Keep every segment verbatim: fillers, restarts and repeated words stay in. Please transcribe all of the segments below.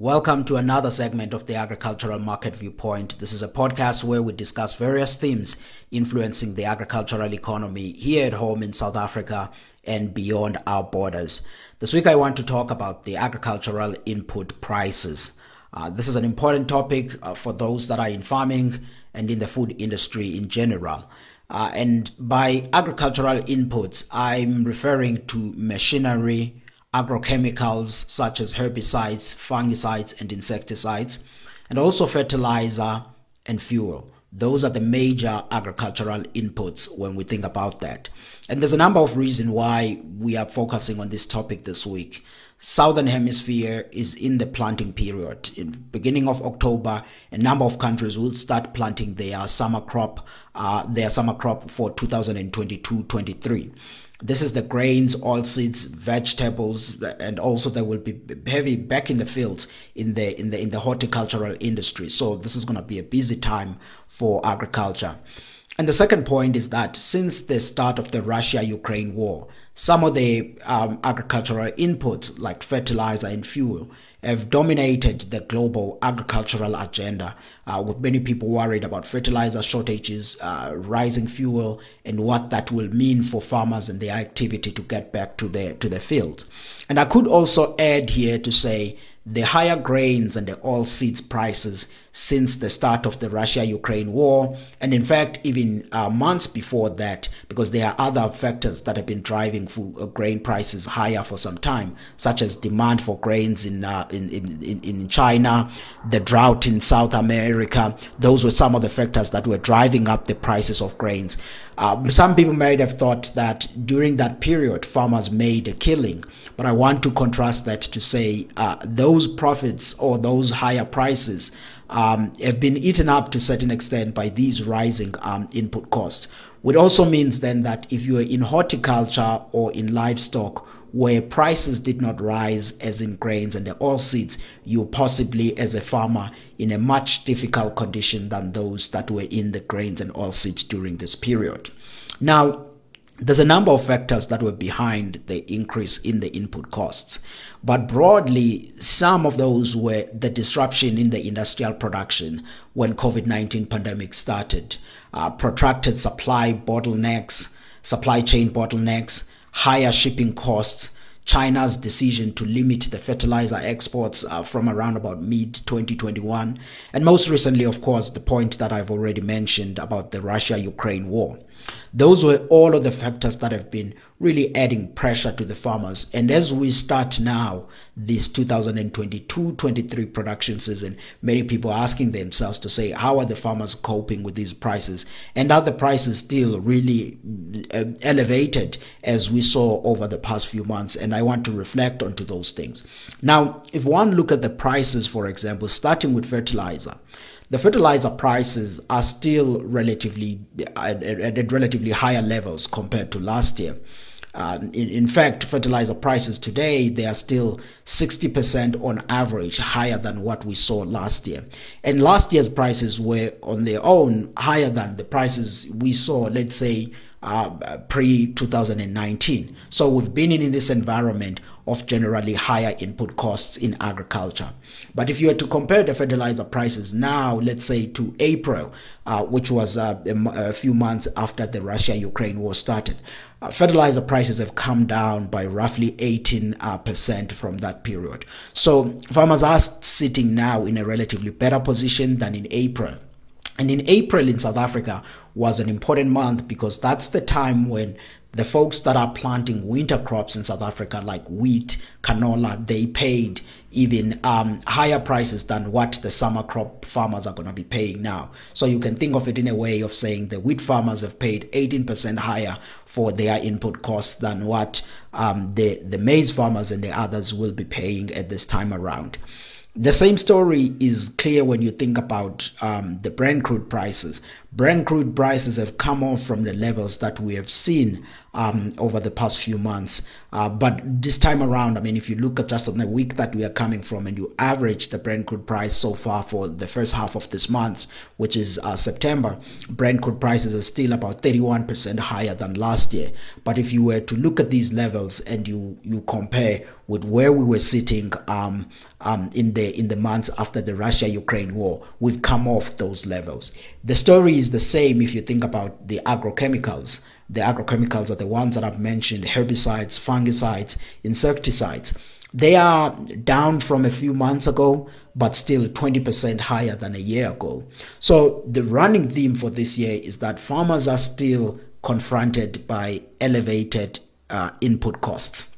Welcome to another segment of the Agricultural Market Viewpoint. This is a podcast where we discuss various themes influencing the agricultural economy here at home in South Africa and beyond our borders. This week I want to talk about the agricultural input prices. Uh, this is an important topic uh, for those that are in farming and in the food industry in general. Uh, and by agricultural inputs, I'm referring to machinery, agrochemicals such as herbicides, fungicides, and insecticides, and also fertilizer and fuel. Those are the major agricultural inputs when we think about that. And there's a number of reasons why we are focusing on this topic this week. Southern Hemisphere is in the planting period. In the beginning of October, a number of countries will start planting their summer crop, uh, their summer crop for two thousand twenty-two twenty-three. This is the grains, oilseeds, vegetables, and also there will be heavy back in the fields in the in the in the horticultural industry. So this is going to be a busy time for agriculture. And the second point is that since the start of the Russia-Ukraine war, some of the um, agricultural inputs like fertilizer and fuel have dominated the global agricultural agenda, uh, with many people worried about fertilizer shortages, uh, rising fuel, and what that will mean for farmers and their activity to get back to the to the field. And I could also add here to say the higher grains and the oilseeds prices since the start of the Russia-Ukraine war, and in fact even uh, months before that, because there are other factors that have been driving food, uh, grain prices higher for some time, such as demand for grains in, uh, in, in, in China, the drought in South America. Those were some of the factors that were driving up the prices of grains. Uh, some people might have thought that during that period, farmers made a killing, but I want to contrast that to say uh, those profits or those higher prices um, have been eaten up to a certain extent by these rising um, input costs. Which also means then that if you are in horticulture or in livestock, where prices did not rise as in grains and the oilseeds, you possibly as a farmer in a much difficult condition than those that were in the grains and oilseeds during this period. Now, there's a number of factors that were behind the increase in the input costs, but broadly, some of those were the disruption in the industrial production when COVID nineteen pandemic started, uh, protracted supply bottlenecks, supply chain bottlenecks, higher shipping costs, China's decision to limit the fertilizer exports uh, from around about mid twenty twenty-one, and most recently, of course, the point that I've already mentioned about the Russia-Ukraine war. Those were all of the factors that have been really adding pressure to the farmers. And as we start now, this two thousand twenty-two twenty-three production season, many people are asking themselves to say, how are the farmers coping with these prices? And are the prices still really uh, elevated as we saw over the past few months? And I want to reflect onto those things. Now, if one look at the prices, for example, starting with fertilizer, the fertilizer prices are still relatively at, at relatively higher levels compared to last year. Um, in, in fact, fertilizer prices today, they are still sixty percent on average higher than what we saw last year. And last year's prices were on their own higher than the prices we saw, let's say, uh, pre twenty nineteen. So we've been in this environment of generally higher input costs in agriculture. But if you were to compare the fertilizer prices now, let's say to April, uh, which was uh, a, a few months after the Russia-Ukraine war started, uh, fertilizer prices have come down by roughly eighteen percent from that period. So farmers are sitting now in a relatively better position than in April. And in April in South Africa was an important month because that's the time when the folks that are planting winter crops in South Africa, like wheat, canola, they paid even um, higher prices than what the summer crop farmers are going to be paying now. So you can think of it in a way of saying the wheat farmers have paid eighteen percent higher for their input costs than what um, the, the maize farmers and the others will be paying at this time around. The same story is clear when you think about um, the Brent crude prices. Brent crude prices have come off from the levels that we have seen um, over the past few months. Uh, but this time around, I mean, if you look at just on the week that we are coming from and you average the Brent crude price so far for the first half of this month, which is uh, September, Brent crude prices are still about thirty-one percent higher than last year. But if you were to look at these levels and you, you compare with where we were sitting um, um, in the in the months after the Russia-Ukraine war, we've come off those levels. The story is the same if you think about the agrochemicals. The agrochemicals are the ones that I've mentioned: herbicides, fungicides, insecticides. They are down from a few months ago, but still twenty percent higher than a year ago. So the running theme for this year is that farmers are still confronted by elevated uh, input costs,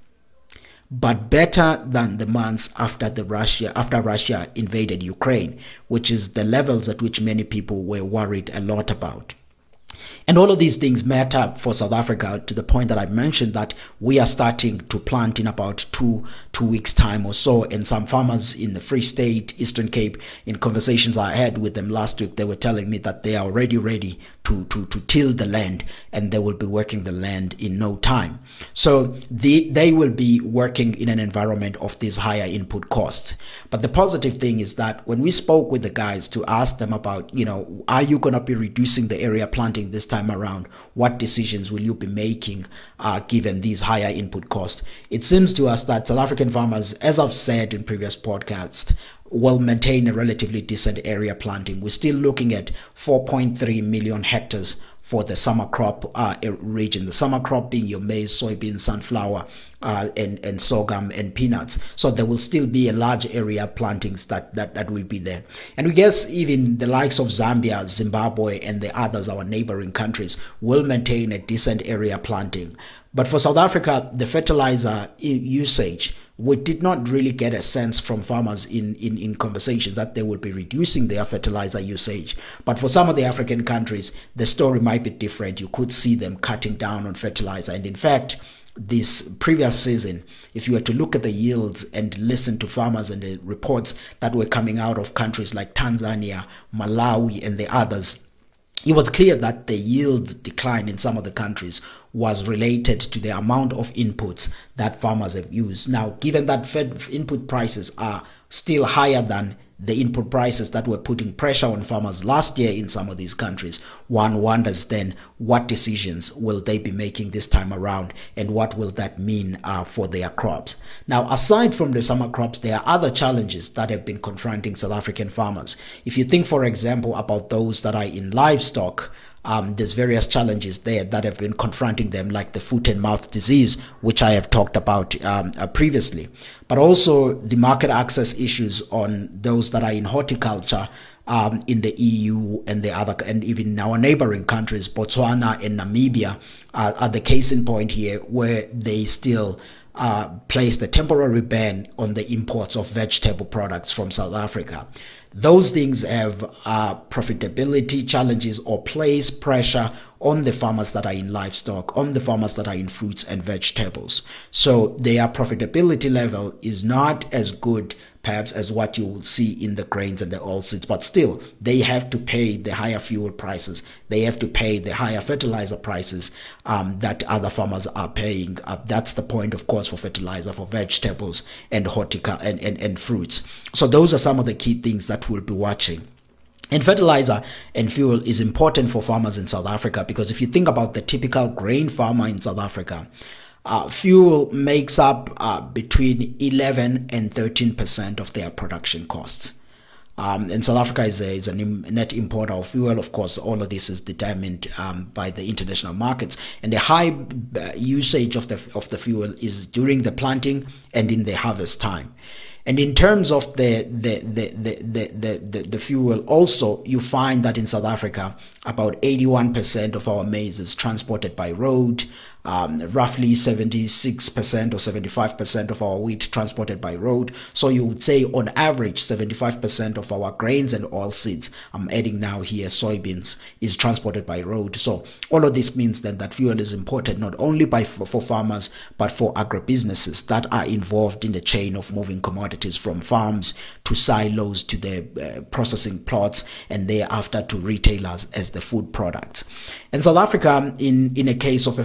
but better than the months after the Russia after Russia invaded Ukraine, which is the levels at which many people were worried a lot about. And all of these things matter for South Africa to the point that I mentioned that we are starting to plant in about two two weeks time or so. And some farmers in the Free State, Eastern Cape, in conversations I had with them last week, they were telling me that they are already ready to to to till the land, and they will be working the land in no time. So the, they will be working in an environment of these higher input costs. But the positive thing is that when we spoke with the guys to ask them about, you know, are you going to be reducing the area planting this time around? What decisions will you be making uh, given these higher input costs? It seems to us that South African farmers, as I've said in previous podcasts, will maintain a relatively decent area planting. We're still looking at four point three million hectares for the summer crop uh, region. The summer crop being your maize, soybean, sunflower, uh, and, and sorghum and peanuts. So there will still be a large area plantings that, that, that will be there. And we guess even the likes of Zambia, Zimbabwe, and the others, our neighboring countries, will maintain a decent area planting. But for South Africa, the fertilizer usage, we did not really get a sense from farmers in, in, in conversations that they will be reducing their fertilizer usage. But for some of the African countries, the story might be different. You could see them cutting down on fertilizer. And in fact, this previous season, if you were to look at the yields and listen to farmers and the reports that were coming out of countries like Tanzania, Malawi, and the others, it was clear that the yield decline in some of the countries was related to the amount of inputs that farmers have used. Now, given that fed input prices are still higher than the input prices that were putting pressure on farmers last year in some of these countries, one wonders then what decisions will they be making this time around, and what will that mean uh, for their crops. Now, aside from the summer crops, there are other challenges that have been confronting South African farmers. If you think, for example, about those that are in livestock, Um, there's various challenges there that have been confronting them, like the foot and mouth disease, which I have talked about um, uh, previously, but also the market access issues on those that are in horticulture um, in the E U and the other, and even our neighboring countries, Botswana and Namibia, uh, are the case in point here, where they still uh, placed a temporary ban on the imports of vegetable products from South Africa. Those things have uh, profitability challenges or place pressure on the farmers that are in livestock, on the farmers that are in fruits and vegetables. So their profitability level is not as good perhaps as what you will see in the grains and the oilseeds, but still they have to pay the higher fuel prices. They have to pay the higher fertilizer prices um, that other farmers are paying. Uh, that's the point, of course, for fertilizer, for vegetables and horticulture and, and, and fruits. So those are some of the key things that we'll be watching. And fertilizer and fuel is important for farmers in South Africa, because if you think about the typical grain farmer in South Africa, uh, fuel makes up uh, between eleven and thirteen percent of their production costs. Um, and South Africa is a, is a net importer of fuel. Of course, all of this is determined um, by the international markets. And the high uh, usage of the of the fuel is during the planting and in the harvest time. And in terms of the the, the, the, the, the, the fuel also, you find that in South Africa, about eighty-one percent of our maize is transported by road. Um, roughly seventy-six percent or seventy-five percent of our wheat transported by road. So you would say on average seventy-five percent of our grains and oilseeds, I'm adding now here soybeans, is transported by road. So all of this means then that fuel is important not only by for, for farmers, but for agribusinesses that are involved in the chain of moving commodities from farms to silos to the uh, processing plots and thereafter to retailers as the food products. And South Africa, in, in a case of a fertilizer,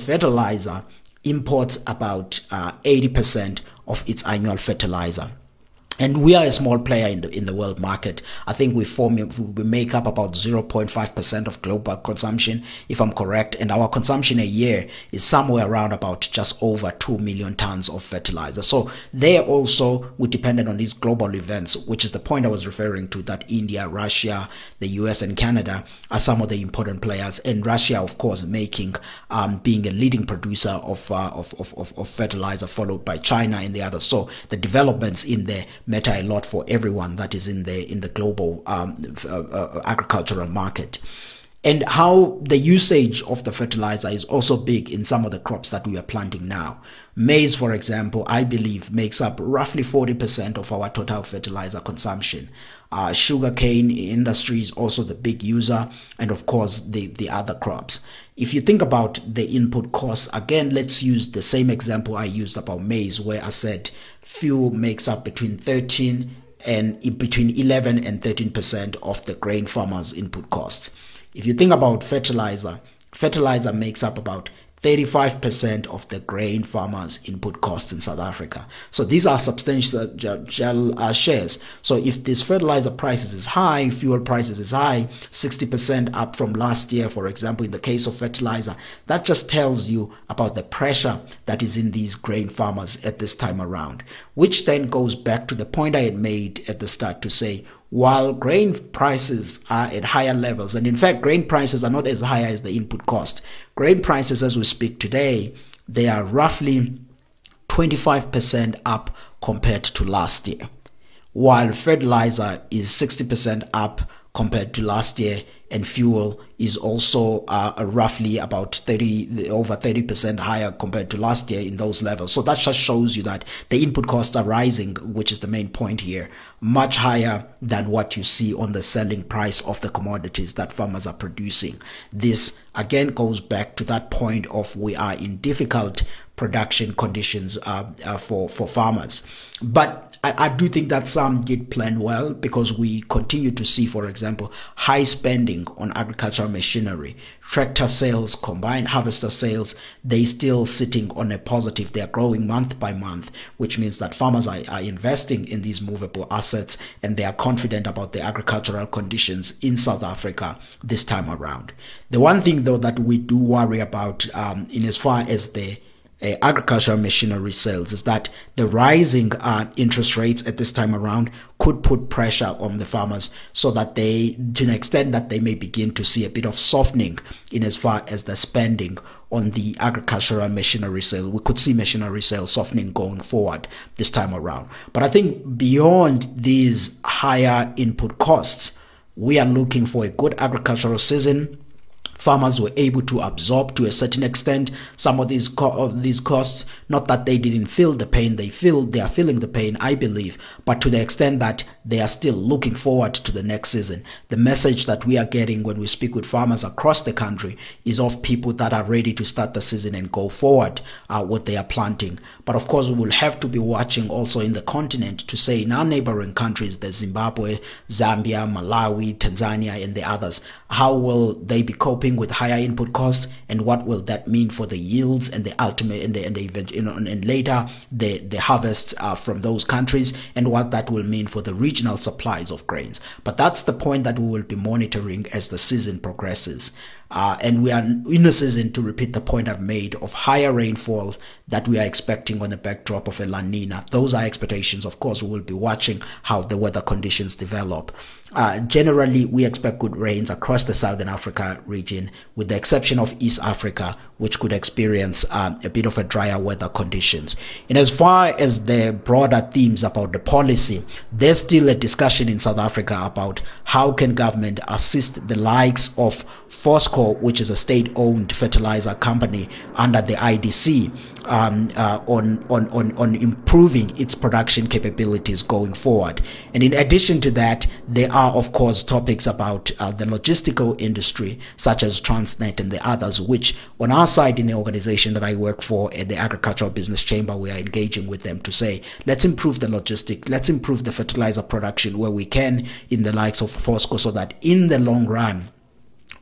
fertilizer imports about uh, eighty percent of its annual fertilizer. And we are a small player in the in the world market. I think we form we make up about zero point five percent of global consumption, if I'm correct. And our consumption a year is somewhere around about just over two million tons of fertilizer. So there also we depended on these global events, which is the point I was referring to, that India, Russia, the U S and Canada are some of the important players. And Russia, of course, making um, being a leading producer of, uh, of, of of of fertilizer, followed by China and the others. So the developments in there matter a lot for everyone that is in the in the global um, uh, uh, agricultural market. And how the usage of the fertilizer is also big in some of the crops that we are planting now. Maize, for example, I believe makes up roughly forty percent of our total fertilizer consumption. Uh, sugarcane industry is also the big user, and of course the, the other crops. If you think about the input costs, again, let's use the same example I used about maize, where I said fuel makes up between thirteen and between eleven and thirteen percent of the grain farmers' input costs. If you think about fertilizer, fertilizer makes up about thirty-five percent of the grain farmers' input costs in South Africa. So these are substantial uh, shares. So if this fertilizer prices is high, fuel prices is high, sixty percent up from last year, for example, in the case of fertilizer, that just tells you about the pressure that is in these grain farmers at this time around, which then goes back to the point I had made at the start to say, while grain prices are at higher levels, and in fact, grain prices are not as high as the input cost. Grain prices, as we speak today, they are roughly twenty-five percent up compared to last year, while fertilizer is sixty percent up compared to last year, and fuel is also uh, roughly about thirty, over thirty percent higher compared to last year in those levels. So that just shows you that the input costs are rising, which is the main point here, much higher than what you see on the selling price of the commodities that farmers are producing. This again goes back to that point of we are in difficult production conditions uh, uh, for, for farmers. But I, I do think that some did plan well, because we continue to see, for example, high spending on agricultural machinery. Tractor sales, combined harvester sales, they still sitting on a positive. They are growing month by month, which means that farmers are, are investing in these movable assets, and they are confident about the agricultural conditions in South Africa this time around. The one thing, though, that we do worry about um, in as far as the Uh, agricultural machinery sales is that the rising uh, interest rates at this time around could put pressure on the farmers, so that they, to an extent that they may begin to see a bit of softening in as far as the spending on the agricultural machinery sale. We could see machinery sales softening going forward this time around. But I think beyond these higher input costs, we are looking for a good agricultural season. Farmers were able to absorb to a certain extent some of these co- of these costs. Not that they didn't feel the pain; they feel they are feeling the pain, I believe, but to the extent that they are still looking forward to the next season. The message that we are getting when we speak with farmers across the country is of people that are ready to start the season and go forward uh, with their planting. But of course, we will have to be watching also in the continent to say in our neighboring countries, the Zimbabwe, Zambia, Malawi, Tanzania, and the others, how will they be coping with higher input costs, and what will that mean for the yields and the ultimate and the, and the event, you know, and, and later the the harvests uh, from those countries, and what that will mean for the regional supplies of grains. But that's the point that we will be monitoring as the season progresses. Uh, and we are in a season, to repeat the point I've made, of higher rainfall that we are expecting on the backdrop of a La Nina. Those are expectations. Of course, we will be watching how the weather conditions develop. Uh, generally, we expect good rains across the Southern Africa region, with the exception of East Africa, which could experience um, a bit of a drier weather conditions. And as far as the broader themes about the policy, there's still a discussion in South Africa about how can government assist the likes of Fosco, which is a state-owned fertilizer company under the I D C, um, uh, on, on, on, on improving its production capabilities going forward. And in addition to that, there are, of course, topics about uh, the logistical industry, such as Transnet and the others, which on our side in the organization that I work for at the Agricultural Business Chamber, we are engaging with them to say, let's improve the logistic, let's improve the fertilizer production where we can in the likes of Fosco, so that in the long run,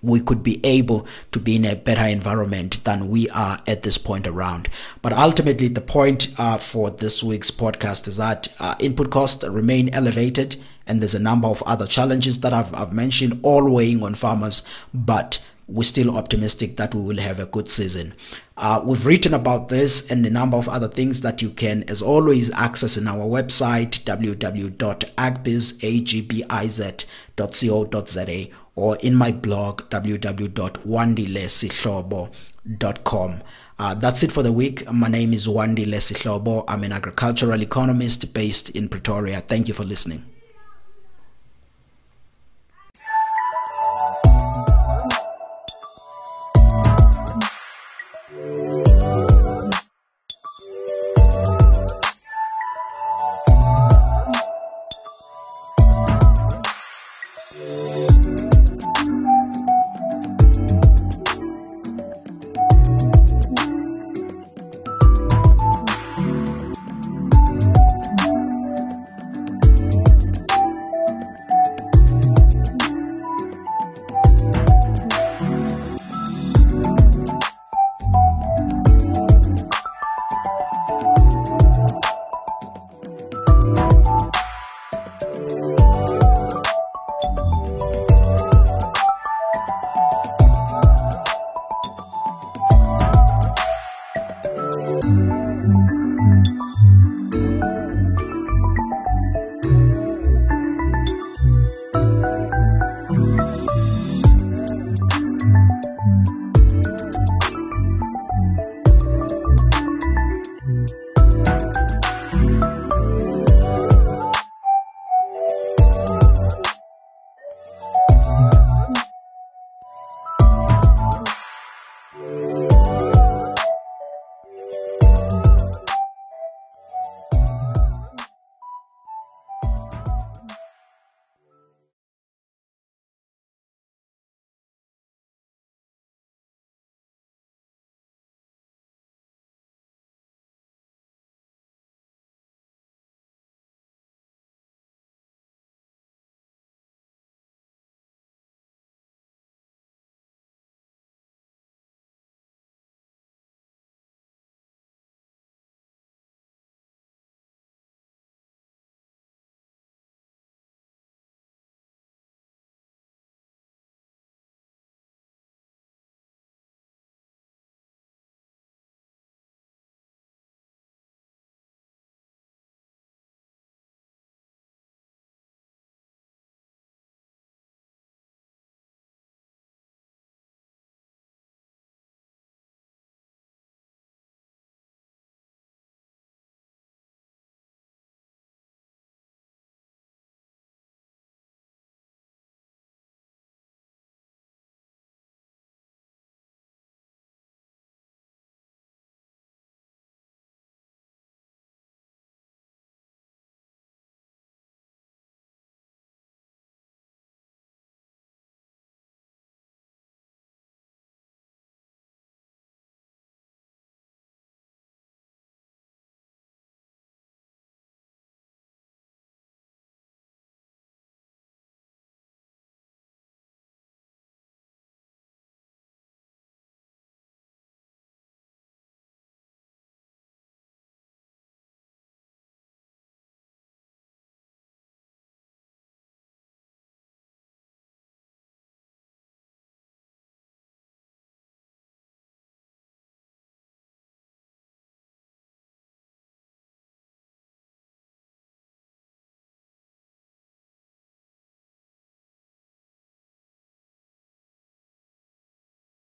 we could be able to be in a better environment than we are at this point around. But ultimately, the point uh, for this week's podcast is that uh, input costs remain elevated, and there's a number of other challenges that I've, I've mentioned, all weighing on farmers, but we're still optimistic that we will have a good season. Uh, we've written about this and a number of other things that you can, as always, access in our website, w w w dot agbiz dot co dot za, or in my blog, w w w dot wandile sihlobo dot com. Uh, that's it for the week. My name is Wandile Sihlobo. I'm an agricultural economist based in Pretoria. Thank you for listening.